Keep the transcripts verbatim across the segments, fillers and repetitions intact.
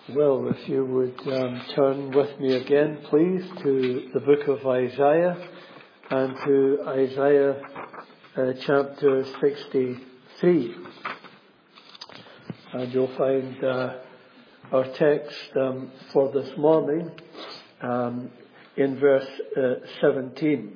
Well, if you would um, turn with me again, please, to the book of Isaiah and to Isaiah uh, chapter sixty-three. And you'll find uh, our text um, for this morning um, in verse uh, seventeen.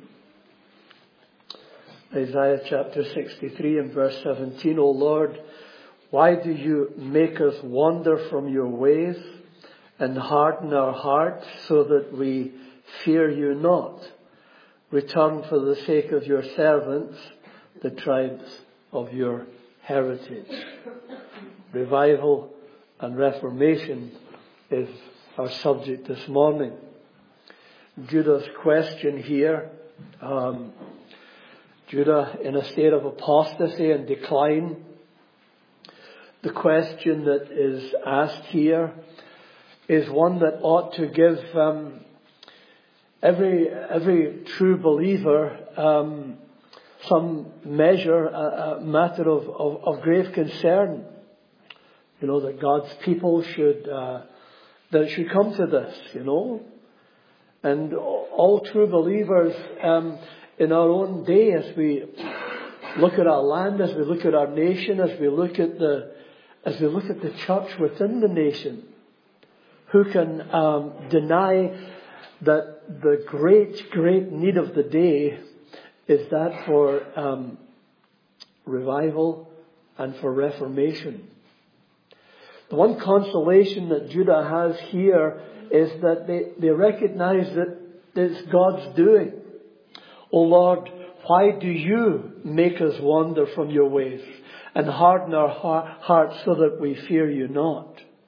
Isaiah chapter sixty-three and verse seventeen. O Lord, why do you make us wander from your ways and harden our hearts so that we fear you not? Return for the sake of your servants, the tribes of your heritage. Revival and reformation is our subject this morning. Judah's question here, um, Judah in a state of apostasy and decline. The question that is asked here is one that ought to give um, every every true believer um, some measure, a, a matter of, of, of grave concern. You know, that God's people should uh, that it should come to this. You know, and all true believers um, in our own day, as we look at our land, as we look at our nation, as we look at the As we look at the church within the nation, who can um, deny that the great, great need of the day is that for um, revival and for reformation? The one consolation that Judah has here is that they, they recognize that it's God's doing. O Lord, why do you make us wander from your ways and harden our hearts so that we fear you not?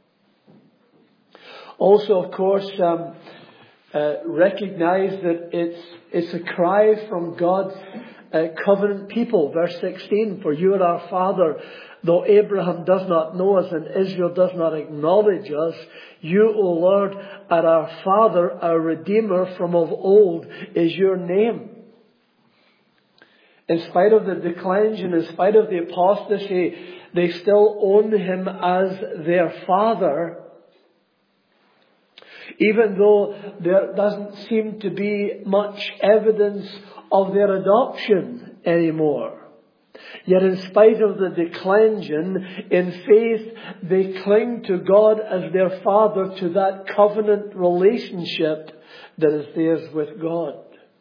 Also, of course, um, uh, recognize that it's it's a cry from God's uh, covenant people. Verse sixteen, for you are our Father, though Abraham does not know us and Israel does not acknowledge us. You, O Lord, are our Father, our Redeemer from of old is your name. In spite of the declension, in spite of the apostasy, they still own him as their father. Even though there doesn't seem to be much evidence of their adoption anymore. Yet in spite of the declension, in faith, they cling to God as their father, to that covenant relationship that is theirs with God.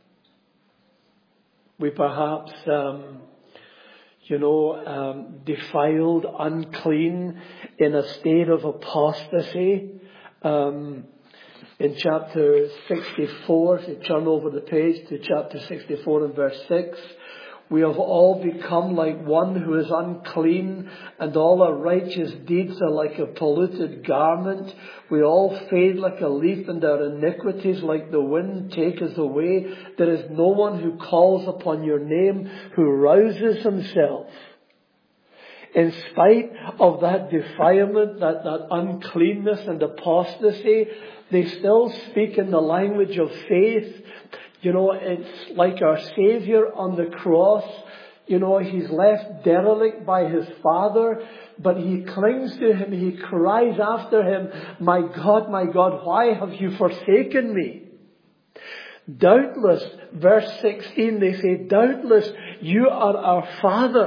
We perhaps, um, you know, um, defiled, unclean, in a state of apostasy. Um, in chapter sixty-four, if you turn over the page to chapter sixty-four and verse six, we have all become like one who is unclean, and all our righteous deeds are like a polluted garment. We all fade like a leaf, and our iniquities like the wind take us away. There is no one who calls upon your name, who rouses himself. In spite of that defilement, that, that uncleanness and apostasy, they still speak in the language of faith. You know, it's like our Savior on the cross. You know, he's left derelict by his Father, but he clings to him. He cries after him, my God, my God, why have you forsaken me? Doubtless, verse sixteen, they say, doubtless you are our Father.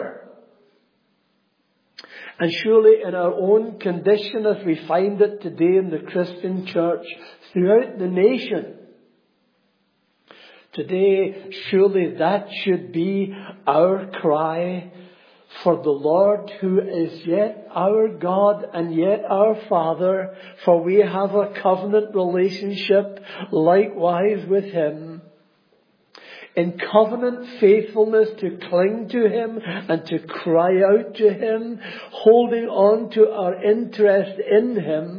And surely in our own condition, as we find it today in the Christian church, throughout the nation, today, surely that should be our cry for the Lord, who is yet our God and yet our Father, for we have a covenant relationship likewise with him. In covenant faithfulness to cling to him and to cry out to him, holding on to our interest in him.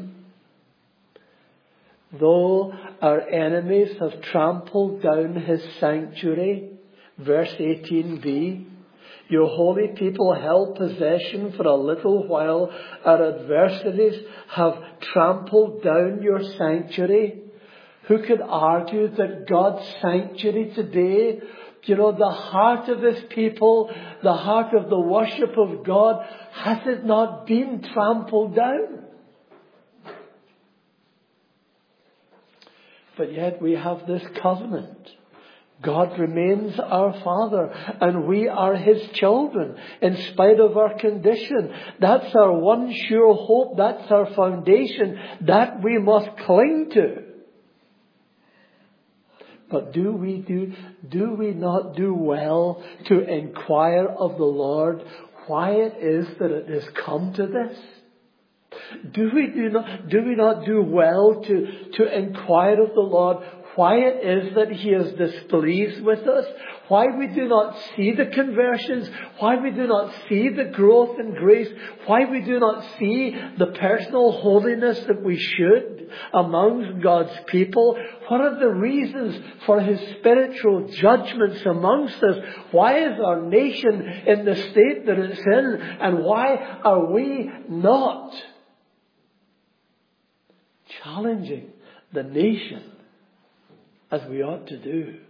Though our enemies have trampled down his sanctuary, verse eighteen b, your holy people held possession for a little while. Our adversaries have trampled down your sanctuary. Who could argue that God's sanctuary today, you know, the heart of his people, the heart of the worship of God, has it not been trampled down? But yet we have this covenant. God remains our Father and we are His children in spite of our condition. That's our one sure hope. That's our foundation that we must cling to. But do we do, do we not do well to inquire of the Lord why it is that it has come to this? Do we do not, do we not do well to, to inquire of the Lord why it is that He is displeased with us? Why we do not see the conversions? Why we do not see the growth in grace? Why we do not see the personal holiness that we should amongst God's people? What are the reasons for His spiritual judgments amongst us? Why is our nation in the state that it's in? And why are we not challenging the nation as we ought to do?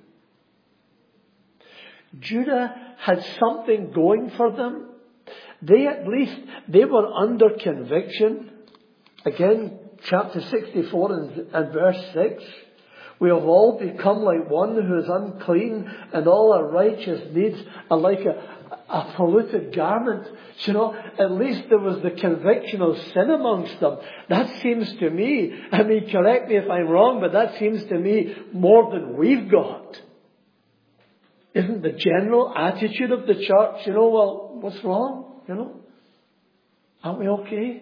Judah had something going for them. They at least, they were under conviction. Again, chapter sixty-four and, and verse six. We have all become like one who is unclean, and all our righteous deeds are like a, a polluted garment. You know, at least there was the conviction of sin amongst them. That seems to me, I mean, correct me if I'm wrong, but that seems to me more than we've got. Isn't the general attitude of the church, you know, well, what's wrong? You know, aren't we okay?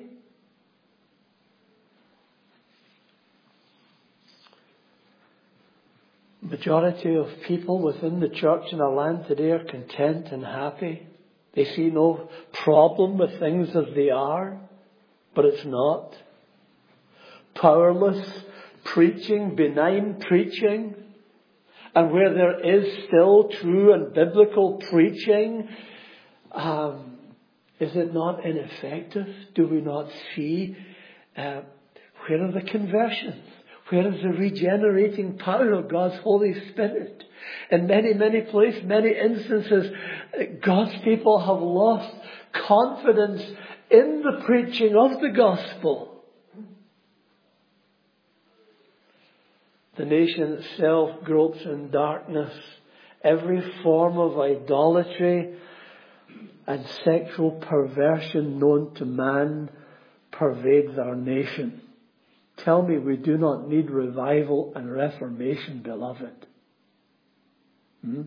Majority of people within the church in our land today are content and happy. They see no problem with things as they are, but it's not. Powerless preaching, benign preaching, and where there is still true and biblical preaching, um, is it not ineffective? Do we not see uh, where are the conversions? Where is the regenerating power of God's Holy Spirit? In many, many places, many instances, God's people have lost confidence in the preaching of the gospel. The nation itself gropes in darkness. Every form of idolatry and sexual perversion known to man pervades our nation. Tell me we do not need revival and reformation, beloved. Hmm?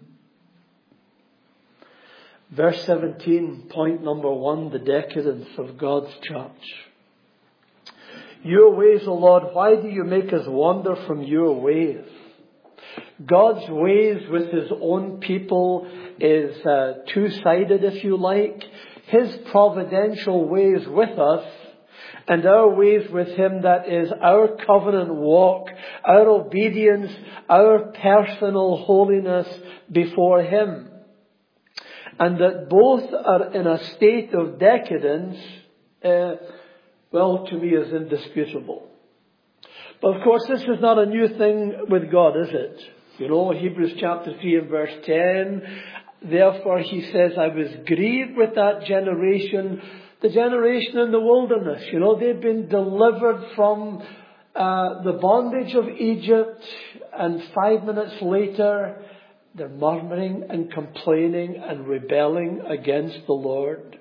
Verse seventeen, point number one, the decadence of God's church. Your ways, O Lord, why do you make us wander from your ways? God's ways with His own people is uh, two-sided, if you like. His providential ways with us, and our ways with Him, that is our covenant walk, our obedience, our personal holiness before Him. And that both are in a state of decadence, uh, well, to me is indisputable. But of course, this is not a new thing with God, is it? You know, Hebrews chapter three and verse ten, therefore He says, I was grieved with that generation, the generation in the wilderness. You know, they've been delivered from uh, the bondage of Egypt, and five minutes later, they're murmuring and complaining and rebelling against the Lord.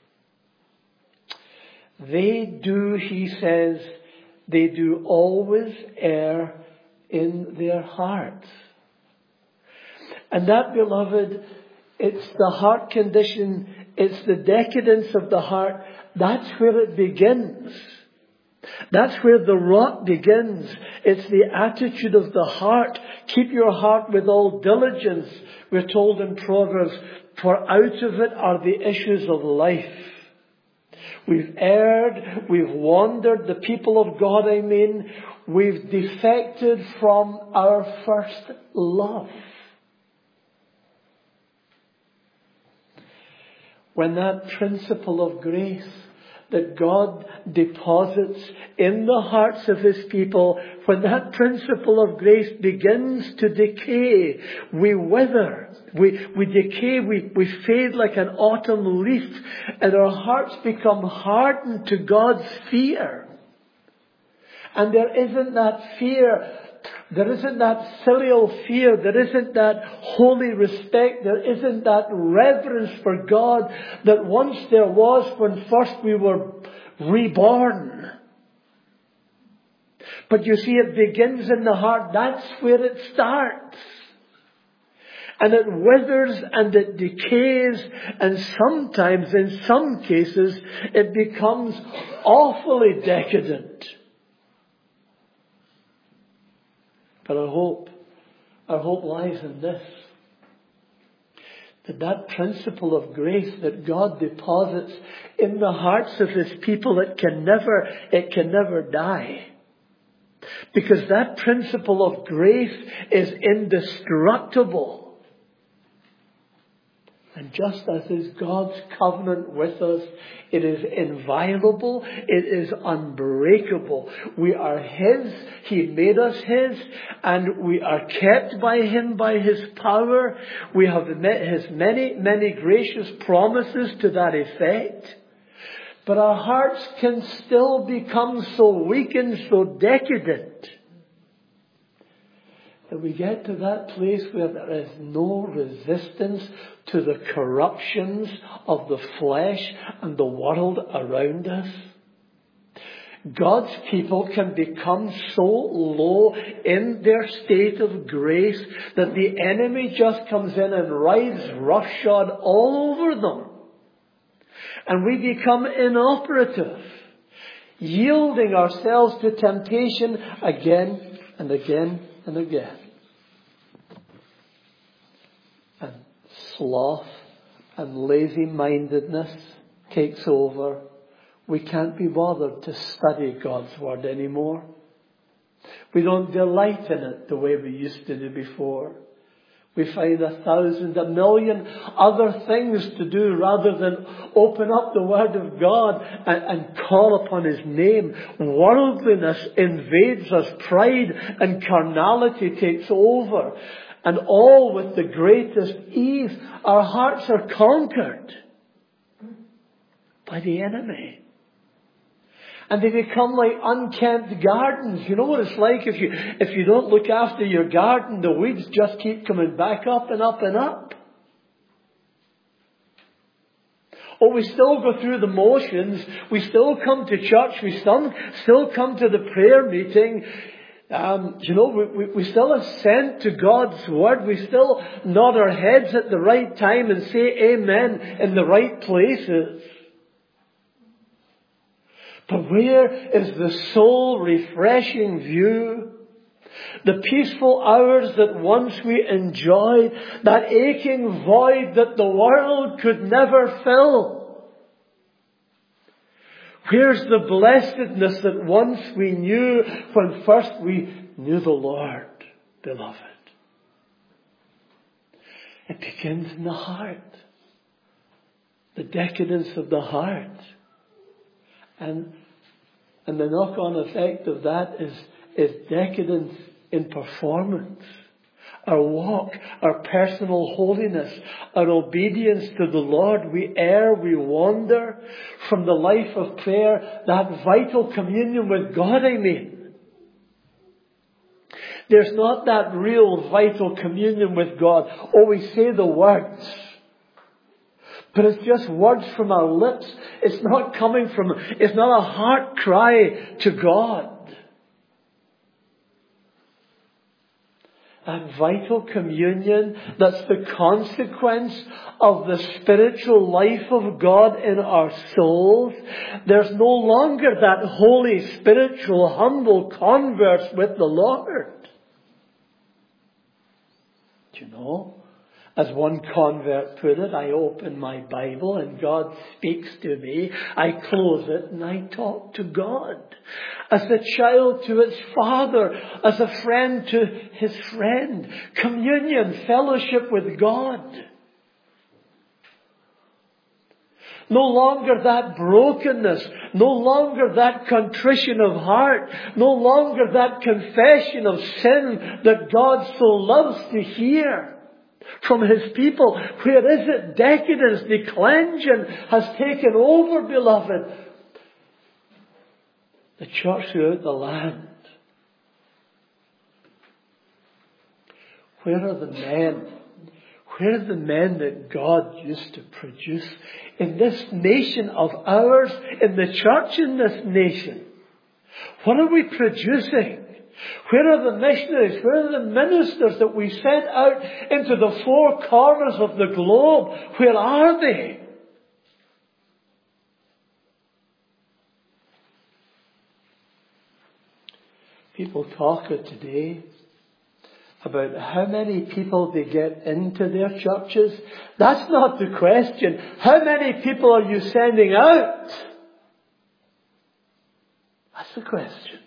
They do, He says, they do always err in their hearts. And that, beloved, it's the heart condition, it's the decadence of the heart. That's where it begins. That's where the rot begins. It's the attitude of the heart. Keep your heart with all diligence, we're told in Proverbs, for out of it are the issues of life. We've erred, we've wandered, the people of God, I mean, we've defected from our first love. When that principle of grace that God deposits in the hearts of His people, when that principle of grace begins to decay, we wither, we, we decay, we, we fade like an autumn leaf, and our hearts become hardened to God's fear. And there isn't that fear There isn't that filial fear. There isn't that holy respect. There isn't that reverence for God that once there was when first we were reborn. But you see, it begins in the heart. That's where it starts. And it withers and it decays, and sometimes, in some cases, it becomes awfully decadent. But our hope, our hope lies in this. That that principle of grace that God deposits in the hearts of His people, it can never, it can never die. Because that principle of grace is indestructible. And just as is God's covenant with us, it is inviolable, it is unbreakable. We are His, He made us His, and we are kept by Him by His power. We have met His many, many gracious promises to that effect. But our hearts can still become so weak and so decadent that we get to that place where there is no resistance to the corruptions of the flesh and the world around us. God's people can become so low in their state of grace that the enemy just comes in and rides roughshod all over them. And we become inoperative, yielding ourselves to temptation again and again and again. And sloth and lazy-mindedness takes over. We can't be bothered to study God's Word anymore. We don't delight in it the way we used to do before. We find a thousand, a million other things to do rather than open up the Word of God and, and call upon His name. Worldliness invades us. Pride and carnality takes over. And all with the greatest ease, our hearts are conquered by the enemy. And they become like unkempt gardens. You know what it's like if you if you don't look after your garden, the weeds just keep coming back up and up and up. Oh, we still go through the motions. We still come to church. We still, still come to the prayer meeting. Um, you know, we, we, we still assent to God's Word. We still nod our heads at the right time and say amen in the right places. But where is the soul refreshing view? The peaceful hours that once we enjoyed, that aching void that the world could never fill. Where's the blessedness that once we knew when first we knew the Lord, beloved? It begins in the heart. The decadence of the heart. And, and the knock-on effect of that is, is decadence in performance. Our walk, our personal holiness, our obedience to the Lord. We err, we wander from the life of prayer, that vital communion with God, I mean. There's not that real vital communion with God. Oh, we say the words. But it's just words from our lips. It's not coming from, it's not a heart cry to God. That vital communion that's the consequence of the spiritual life of God in our souls. There's no longer that holy, spiritual, humble converse with the Lord. Do you know? As one convert put it, I open my Bible and God speaks to me. I close it and I talk to God. As a child to its father, as a friend to his friend. Communion, fellowship with God. No longer that brokenness, no longer that contrition of heart, no longer that confession of sin that God so loves to hear from His people. Where is it? Decadence, declension has taken over, beloved. The church throughout the land. Where are the men? Where are the men that God used to produce in this nation of ours, in the church in this nation? What are we producing? Where are the missionaries? Where are the ministers that we sent out into the four corners of the globe? Where are they? People talk of today about how many people they get into their churches. That's not the question. How many people are you sending out? That's the question.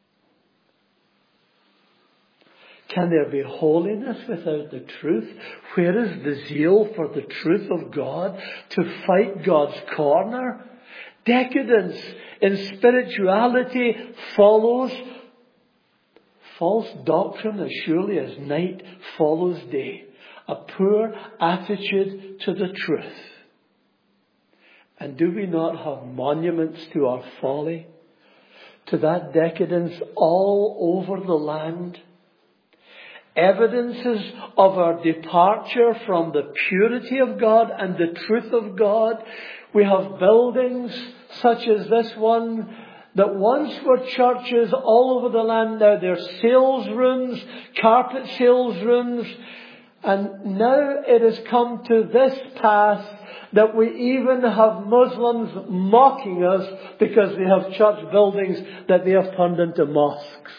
Can there be holiness without the truth? Where is the zeal for the truth of God to fight God's corner? Decadence in spirituality follows false doctrine as surely as night follows day. A poor attitude to the truth. And do we not have monuments to our folly? To that decadence all over the land? Evidences of our departure from the purity of God and the truth of God. We have buildings such as this one that once were churches all over the land. Now they're sales rooms, carpet sales rooms. And now it has come to this pass that we even have Muslims mocking us because they have church buildings that they have turned into mosques.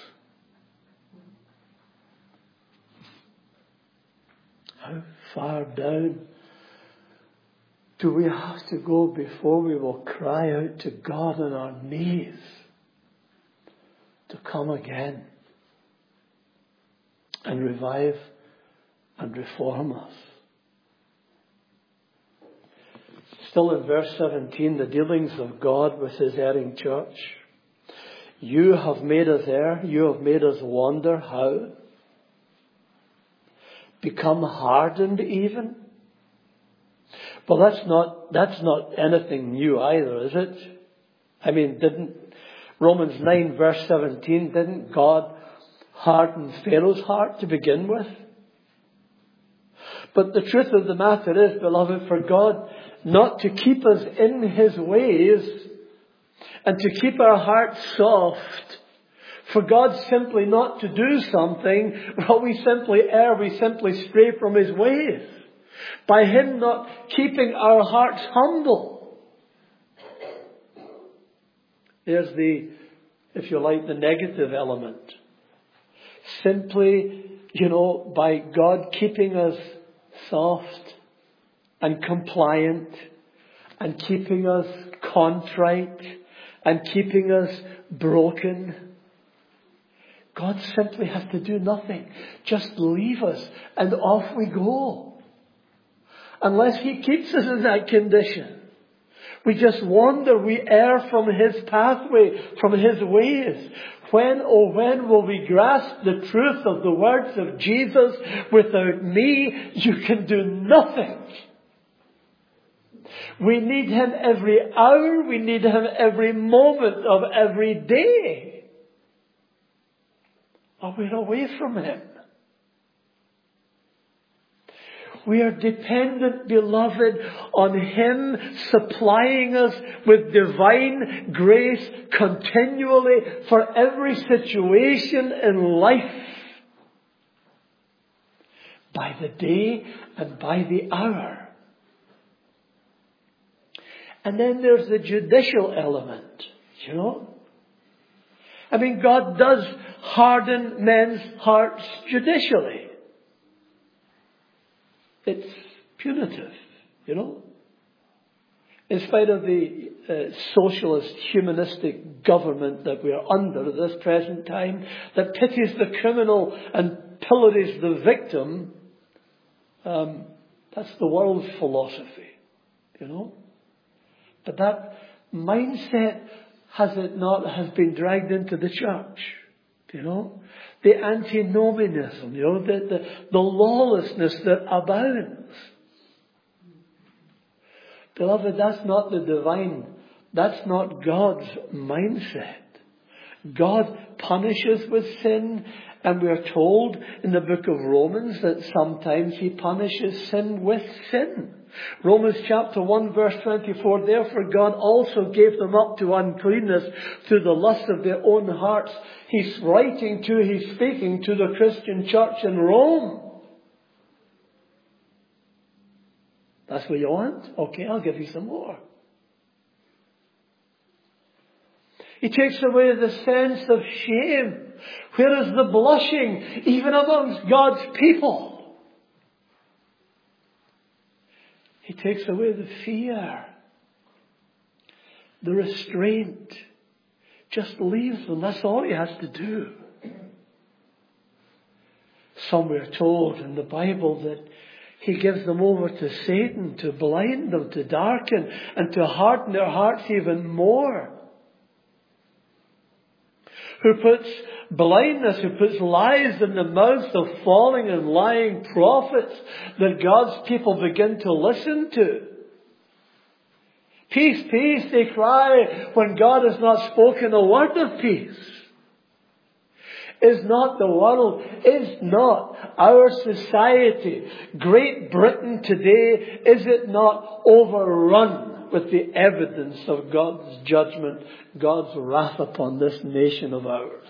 How far down do we have to go before we will cry out to God on our knees to come again and revive and reform us? Still in verse seventeen, the dealings of God with His erring church. You have made us err. You have made us wander. How? Become hardened even? Well, that's not, that's not anything new either, is it? I mean, didn't Romans nine verse seventeen, didn't God harden Pharaoh's heart to begin with? But the truth of the matter is, beloved, for God not to keep us in His ways and to keep our hearts soft, for God simply not to do something, well, we simply err, we simply stray from His ways. By Him not keeping our hearts humble. There's the, if you like, the negative element. Simply, you know, by God keeping us soft and compliant and keeping us contrite and keeping us broken, God simply has to do nothing. Just leave us and off we go. Unless He keeps us in that condition. We just wander, we err from His pathway, from His ways. When, oh when will we grasp the truth of the words of Jesus? Without me, you can do nothing. We need Him every hour. We need Him every moment of every day. Or we're away from Him. We are dependent, beloved, on Him supplying us with divine grace continually for every situation in life. By the day and by the hour. And then there's the judicial element, you know. I mean, God does harden men's hearts judicially. It's punitive, you know. In spite of the uh, socialist, humanistic government that we are under at this present time, that pities the criminal and pillories the victim, um, that's the world's philosophy, you know. But that mindset, has it not, has been dragged into the church, you know. The antinomianism, you know, the, the, the lawlessness that abounds. Beloved, that's not the divine, that's not God's mindset. God punishes with sin And we are told in the book of Romans that sometimes he punishes sin with sin. Romans chapter one verse twenty-four, therefore God also gave them up to uncleanness through the lust of their own hearts. He's writing to, he's speaking to the Christian church in Rome. That's what you want? Okay, I'll give you some more. He takes away the sense of shame. Where is the blushing, even amongst God's people? He takes away the fear, the restraint. Just leaves them. That's all he has to do. Some we are told in the Bible that he gives them over to Satan to blind them, to darken, and to harden their hearts even more. Who puts blindness, who puts lies in the mouths of falling and lying prophets that God's people begin to listen to. Peace, peace, they cry when God has not spoken a word of peace. Is not the world, is not our society, Great Britain today, is it not overrun with the evidence of God's judgment, God's wrath upon this nation of ours?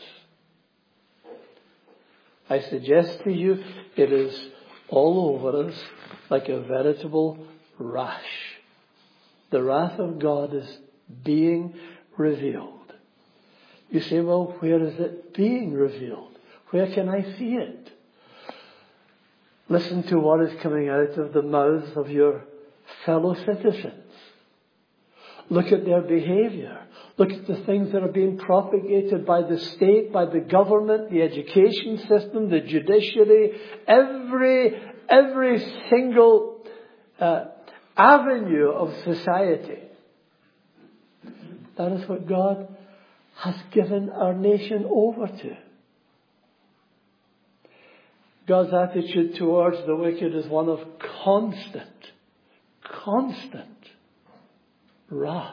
I suggest to you, it is all over us like a veritable rash. The wrath of God is being revealed. You say, well, where is it being revealed? Where can I see it? Listen to what is coming out of the mouths of your fellow citizens. Look at their behavior. Look at the things that are being propagated by the state, by the government, the education system, the judiciary, every, every single uh, avenue of society. That is what God has given our nation over to. God's attitude towards the wicked is one of constant, constant wrath.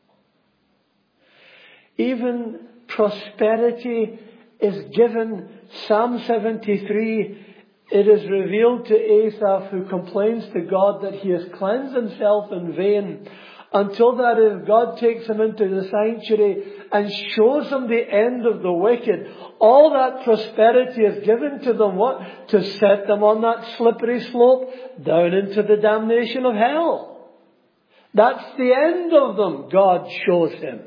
Even prosperity is given. Psalm seventy-three, it is revealed to Asaph, who complains to God that he has cleansed himself in vain, until that is, God takes him into the sanctuary and shows him the end of the wicked. All that prosperity is given to them, what? To set them on that slippery slope down into the damnation of hell. That's the end of them, God shows him.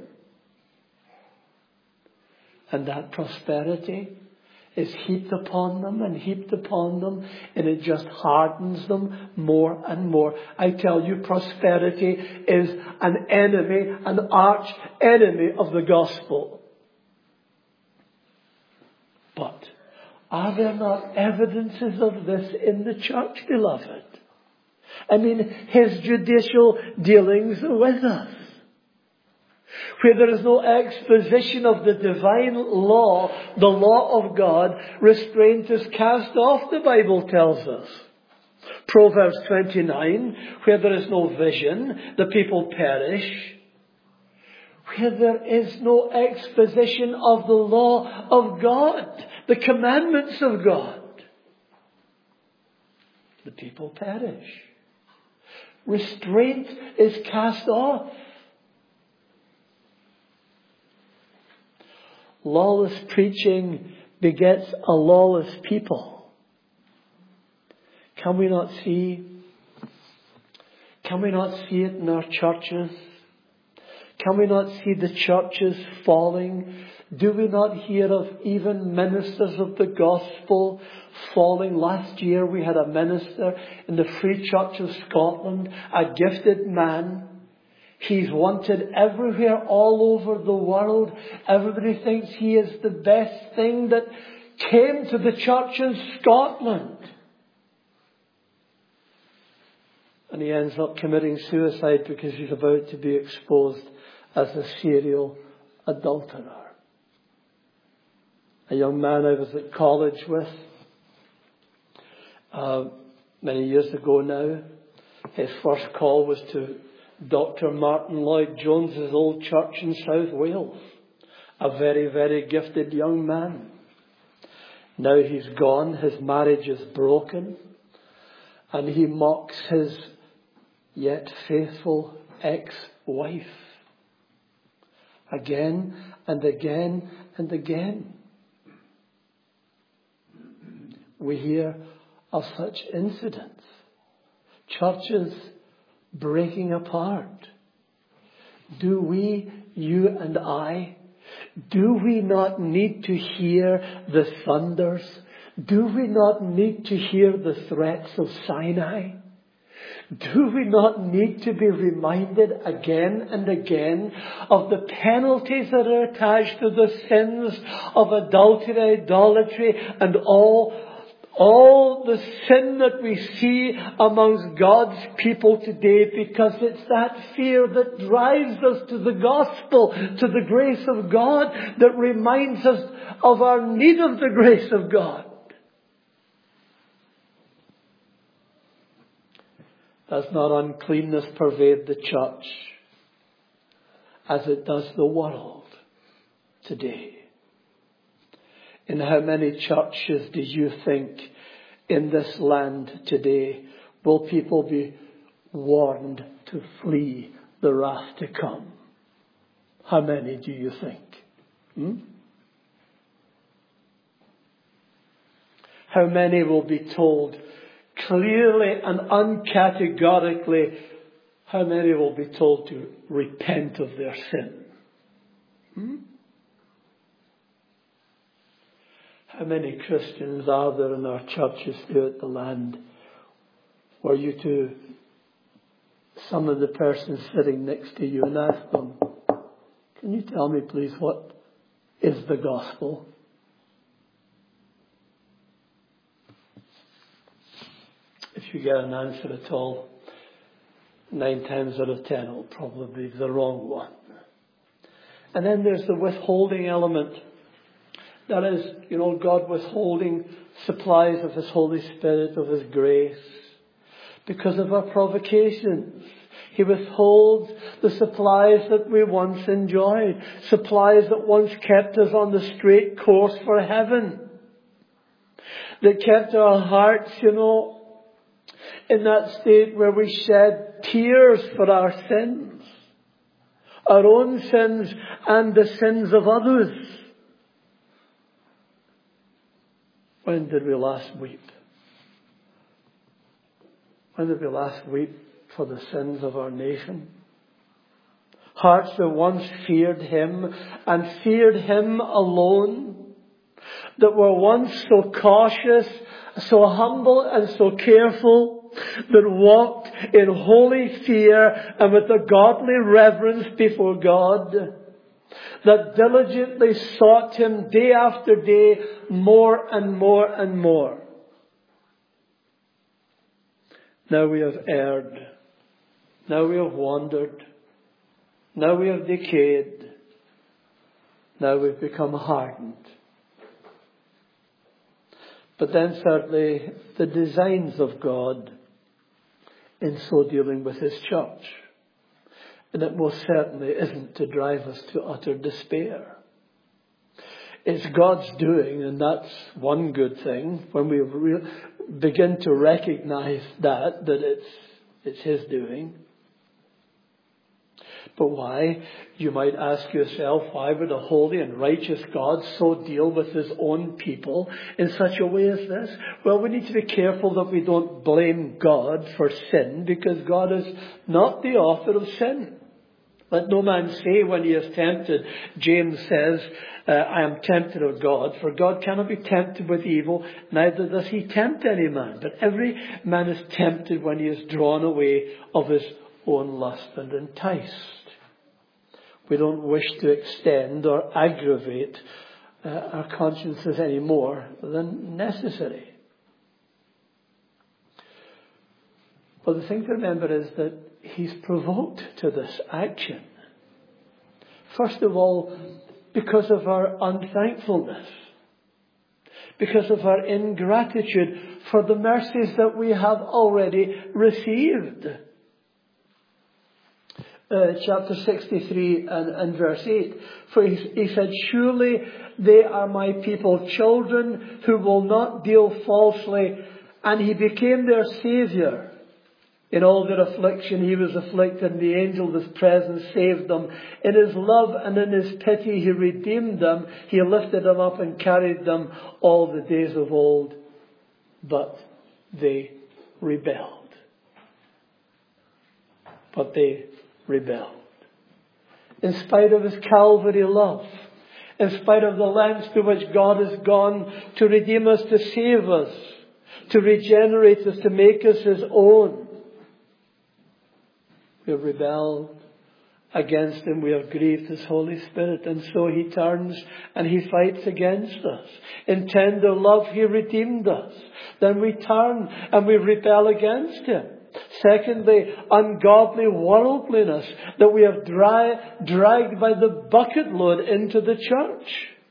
And that prosperity is heaped upon them and heaped upon them, and it just hardens them more and more. I tell you, prosperity is an enemy, an arch enemy of the gospel. But are there not evidences of this in the church, beloved? I mean, his judicial dealings with us, where there is no exposition of the divine law, the law of God, restraint is cast off, the Bible tells us. Proverbs twenty-nine, where there is no vision, the people perish. Where there is no exposition of the law of God, the commandments of God, the people perish. Restraint is cast off. Lawless preaching begets a lawless people. Can we not see? Can we not see it in our churches? Can we not see the churches falling? Do we not hear of even ministers of the gospel falling? Last year we had a minister in the Free Church of Scotland, a gifted man. He's wanted everywhere, all over the world. Everybody thinks he is the best thing that came to the church in Scotland. And he ends up committing suicide because he's about to be exposed as a serial adulterer. A young man I was at college with, uh, many years ago now, his first call was to Doctor Martin Lloyd Jones's old church in South Wales. A very, very gifted young man. Now he's gone, his marriage is broken, and he mocks his yet faithful ex-wife. Again and again and again. We hear of such incidents. Churches breaking apart. Do we, you and I, do we not need to hear the thunders? Do we not need to hear the threats of Sinai? Do we not need to be reminded again and again of the penalties that are attached to the sins of adultery, idolatry, and all, all the sin that we see amongst God's people today? Because it's that fear that drives us to the gospel, to the grace of God, that reminds us of our need of the grace of God. Does not uncleanness pervade the church as it does the world today? In how many churches do you think in this land today will people be warned to flee the wrath to come? How many do you think? Hmm? How many will be told clearly and uncategorically, how many will be told to repent of their sin? Hmm? How many Christians are there in our churches throughout the land were you to summon the person sitting next to you and ask them, can you tell me please what is the gospel? If you get an answer at all, nine times out of ten it'll probably be the wrong one. And then there's the withholding element. That is, you know, God withholding supplies of His Holy Spirit, of His grace, because of our provocations. He withholds the supplies that we once enjoyed, supplies that once kept us on the straight course for heaven, that kept our hearts, you know, in that state where we shed tears for our sins, our own sins and the sins of others. When did we last weep? When did we last weep for the sins of our nation? Hearts that once feared Him and feared Him alone, that were once so cautious, so humble and so careful, that walked in holy fear and with a godly reverence before God, that diligently sought Him day after day more and more and more. Now we have erred. Now we have wandered. Now we have decayed. Now we've become hardened. But then thirdly, the designs of God in so dealing with His church. And it most certainly isn't to drive us to utter despair. It's God's doing, and that's one good thing. When we re- begin to recognize that, that it's, it's His doing. But why? You might ask yourself, why would a holy and righteous God so deal with His own people in such a way as this? Well, we need to be careful that we don't blame God for sin, because God is not the author of sin. Let no man say when he is tempted, James says, uh, I am tempted of God, for God cannot be tempted with evil, neither does He tempt any man. But every man is tempted when he is drawn away of his own lust and enticed. We don't wish to extend or aggravate uh, our consciences any more than necessary. But the thing to remember is that He's provoked to this action. First of all, because of our unthankfulness. Because of our ingratitude for the mercies that we have already received. uh, chapter sixty-three and, and verse eight. For he, he said, surely they are my people, children who will not deal falsely. And he became their Saviour. In all their affliction he was afflicted, and the angel of his presence saved them. In his love and in his pity he redeemed them. He lifted them up and carried them all the days of old. But they rebelled. But they rebelled. In spite of his Calvary love, in spite of the lengths to which God has gone to redeem us, to save us, to regenerate us, to make us his own, we have rebelled against him. We have grieved his Holy Spirit. And so he turns and he fights against us. In tender love he redeemed us. Then we turn and we rebel against him. Secondly, ungodly worldliness that we have dry, dragged by the bucket load into the church.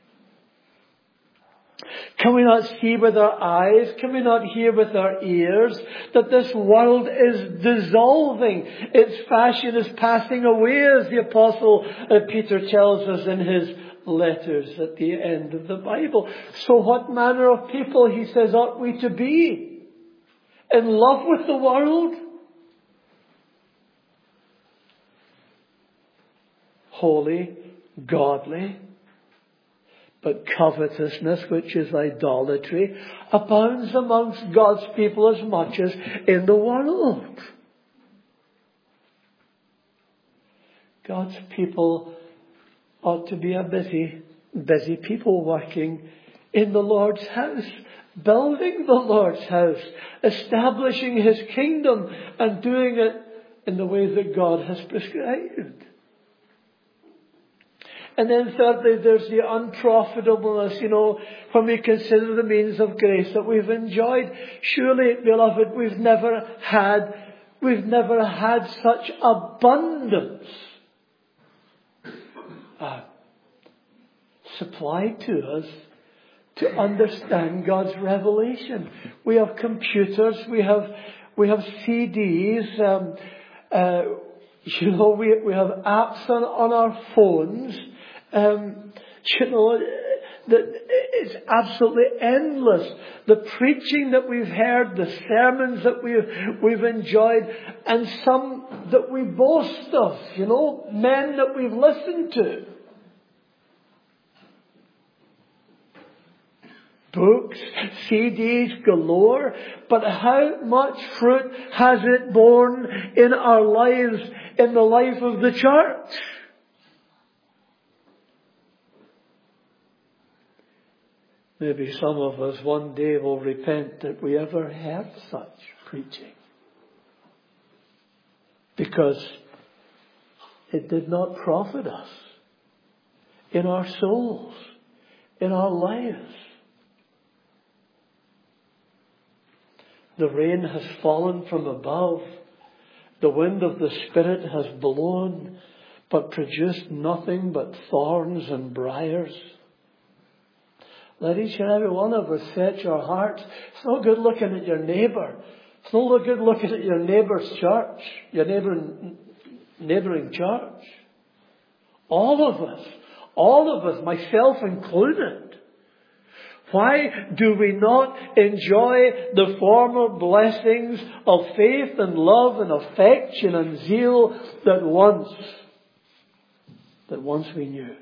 Can we not see with our eyes? Can we not hear with our ears that this world is dissolving? Its fashion is passing away, as the Apostle Peter tells us in his letters at the end of the Bible. So what manner of people, he says, ought we to be? In love with the world? Holy, godly. But covetousness, which is idolatry, abounds amongst God's people as much as in the world. God's people ought to be a busy, busy people working in the Lord's house, building the Lord's house, establishing his kingdom and doing it in the way that God has prescribed. And then thirdly, there's the unprofitableness, you know, when we consider the means of grace that we've enjoyed. Surely, beloved, we've never had, we've never had such abundance uh, supplied to us to understand God's revelation. We have computers, we have, we have C Ds, um, uh, you know, we, we have apps on, on our phones. Um, you know, that it's absolutely endless. The preaching that we've heard, the sermons that we've, we've enjoyed, and some that we boast of, you know, men that we've listened to. Books, C Ds galore, but how much fruit has it borne in our lives, in the life of the church? Maybe some of us one day will repent that we ever heard such preaching. Because it did not profit us in our souls, in our lives. The rain has fallen from above. The wind of the Spirit has blown, but produced nothing but thorns and briars. Let each and every one of us search our hearts. It's no good looking at your neighbour. It's no good looking at your neighbour's church, your neighbouring, neighbouring church. All of us, all of us, myself included. Why do we not enjoy the former blessings of faith and love and affection and zeal that once, that once we knew?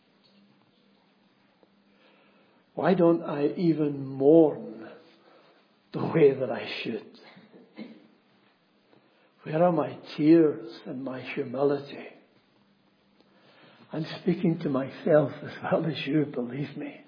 Why don't I even mourn the way that I should? Where are my tears and my humility? I'm speaking to myself as well as you, believe me.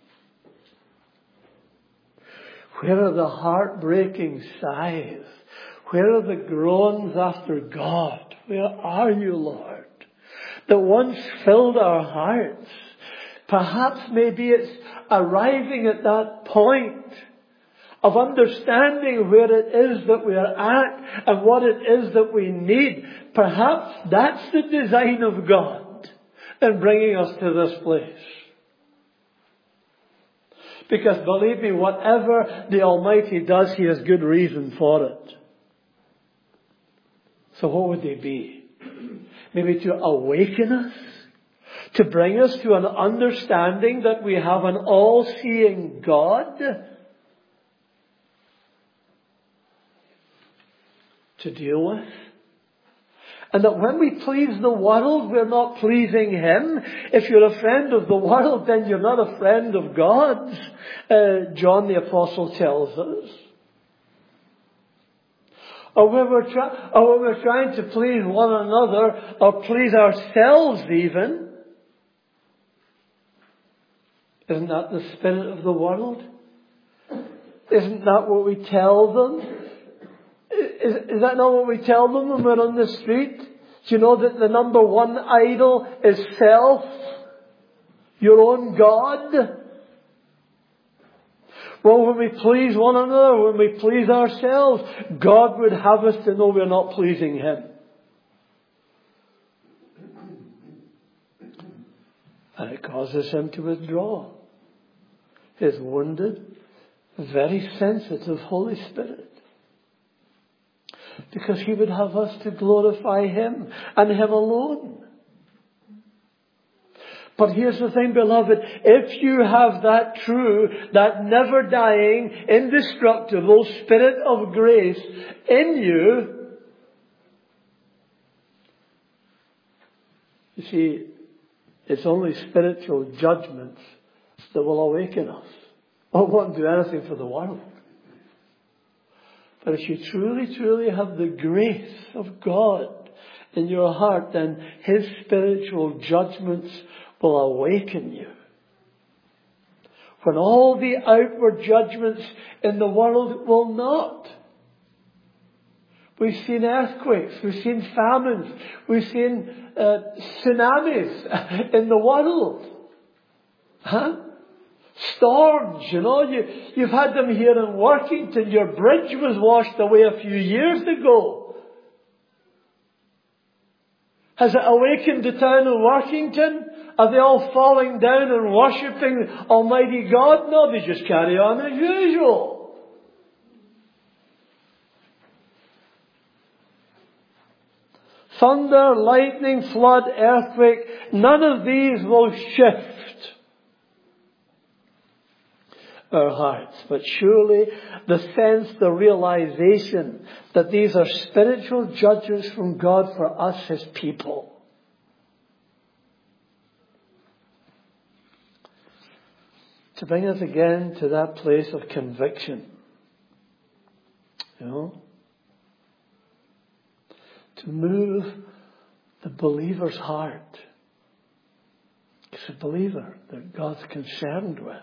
Where are the heartbreaking sighs? Where are the groans after God? Where are you, Lord? That once filled our hearts. Perhaps maybe it's arriving at that point of understanding where it is that we are at and what it is that we need. Perhaps that's the design of God in bringing us to this place. Because believe me, whatever the Almighty does, He has good reason for it. So what would they be? maybe to awaken us, to bring us to an understanding that we have an all-seeing God to deal with. And that when we please the world, we're not pleasing Him. If you're a friend of the world, then you're not a friend of God. Uh, John the Apostle tells us. Or when, we're try- or when we're trying to please one another, or please ourselves even. Isn't that the spirit of the world? Isn't that what we tell them? Is, is that not what we tell them when we're on the street? Do you know that the number one idol is self? Your own God? Well, when we please one another, when we please ourselves, God would have us to know we're not pleasing Him. And it causes Him to withdraw His wounded, very sensitive Holy Spirit. Because He would have us to glorify Him and Him alone. But here's the thing, beloved. If you have that true, that never dying, indestructible Spirit of grace in you, you see, it's only spiritual judgments that will awaken us. I won't do anything for the world. But if you truly, truly have the grace of God in your heart, then His spiritual judgments will awaken you. When all the outward judgments in the world will not. We've seen earthquakes, we've seen famines, we've seen uh, tsunamis in the world. Huh? Storms, you know, you, you've had them here in Workington. Your bridge was washed away a few years ago. Has it awakened the town of Workington? Are they all falling down and worshipping Almighty God? No, they just carry on as usual. Thunder, lightning, flood, earthquake, none of these will shift our hearts. But surely the sense, the realization that these are spiritual judgments from God for us, His people. To bring us again to that place of conviction. You know? To move the believer's heart. It's a believer that God's concerned with.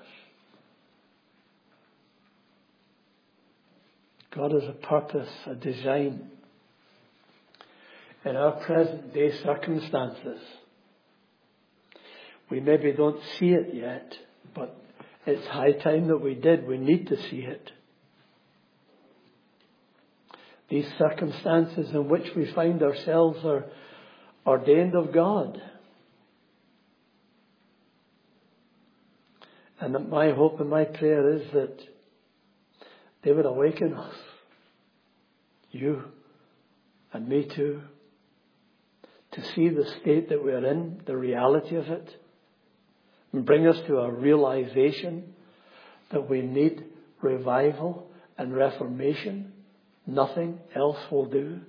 God has a purpose, a design in our present day circumstances. We maybe don't see it yet, but it's high time that we did. We need to see it. These circumstances in which we find ourselves are ordained of God. And my hope and my prayer is that they would awaken us, you and me too, to see the state that we're in, the reality of it, and bring us to a realization that we need revival and reformation. Nothing else will do.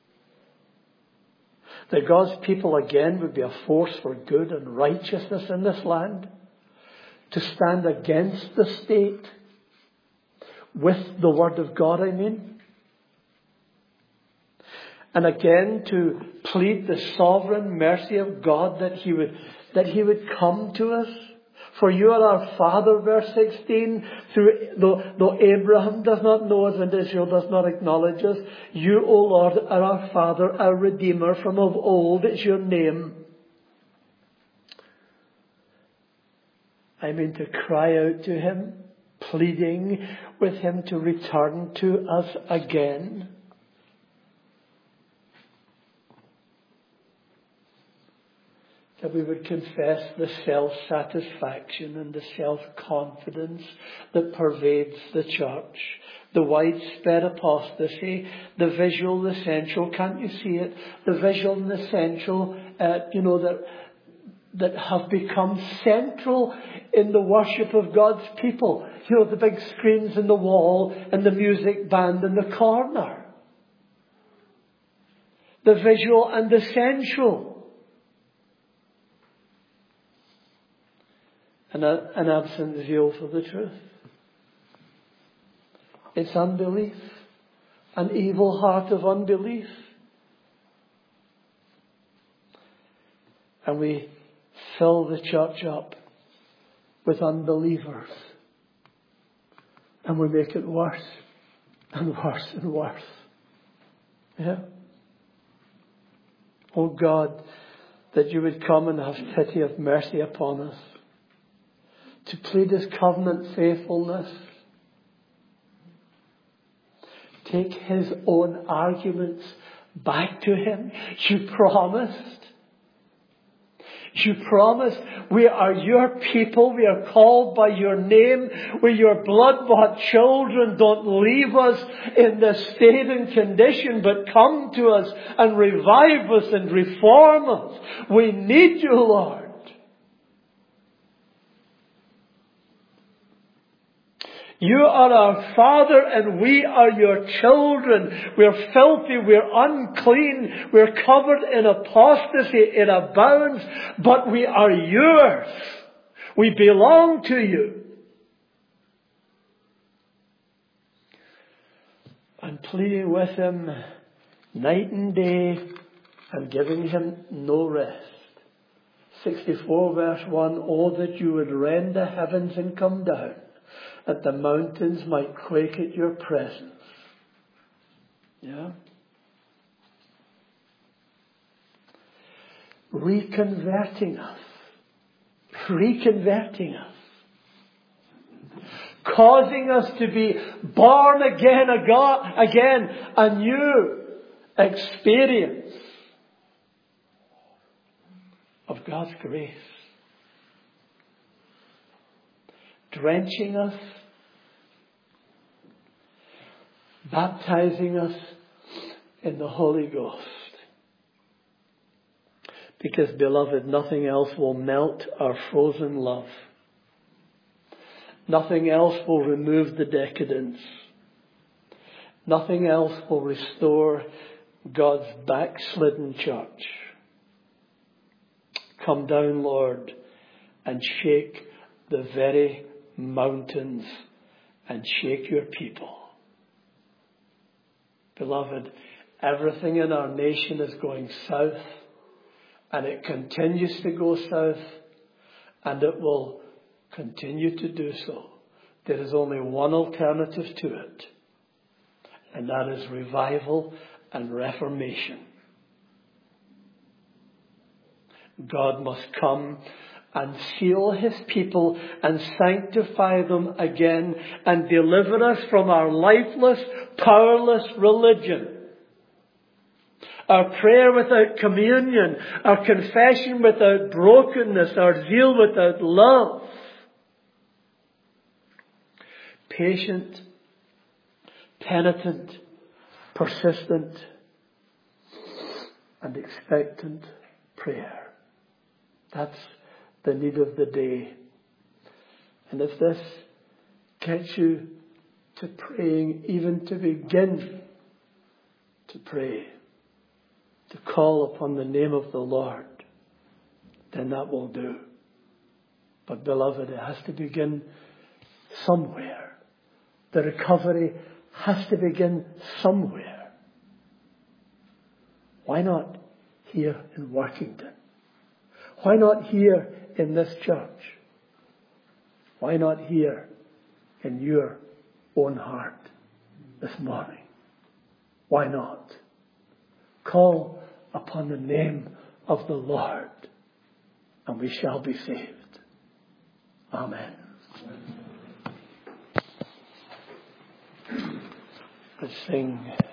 That God's people again would be a force for good and righteousness in this land, to stand against the state with the Word of God, I mean. And again to plead the sovereign mercy of God that He would, that He would come to us. For you are our Father, verse sixteen, through, though, though Abraham does not know us and Israel does not acknowledge us, you, O Lord, are our Father, our Redeemer from of old, it's your name. I mean to cry out to Him, pleading with Him to return to us again. that we would confess the self-satisfaction and the self-confidence that pervades the church. The widespread apostasy, the visual, the sensual. Can't you see it? The visual and the sensual, uh, you know, that, that have become central in the worship of God's people. You know, the big screens in the wall and the music band in the corner. The visual and the sensual. And a, an absent zeal for the truth. It's unbelief. An evil heart of unbelief. And we fill the church up with unbelievers. And we make it worse and worse and worse. Yeah. Oh God, that you would come and have pity of mercy upon us. To plead His covenant faithfulness. Take His own arguments back to Him. You promised. You promised, we are your people. We are called by your name. We're your blood-bought children. Don't leave us in this state and condition, but come to us and revive us and reform us. We need you, Lord. You are our Father and we are your children. We're filthy, we're unclean, we're covered in apostasy, it abounds, but we are yours. We belong to you. And pleading with Him night and day and giving Him no rest. sixty-four verse one, oh that you would rend the heavens and come down, that the mountains might quake at your presence. Yeah. Reconverting us. Reconverting us. Causing us to be born again, again, a new experience of God's grace. Drenching us, baptizing us in the Holy Ghost. Because, beloved, nothing else will melt our frozen love. Nothing else will remove the decadence. Nothing else will restore God's backslidden church. Come down, Lord, and shake the very mountains and shake your people. Beloved, everything in our nation is going south, and it continues to go south, and it will continue to do so. There is only one alternative to it, and that is revival and reformation. God must come and seal His people and sanctify them again and deliver us from our lifeless, powerless religion. Our prayer without communion, our confession without brokenness, our zeal without love. Patient, penitent, persistent, and expectant prayer. That's the need of the day. And if this gets you to praying, even to begin to pray, to call upon the name of the Lord, then that will do. But beloved, it has to begin somewhere. The recovery has to begin somewhere. Why not here in Workington? Why not here in this church? Why not here in your own heart this morning? Why not? Call upon the name of the Lord, and we shall be saved. Amen. Let's sing.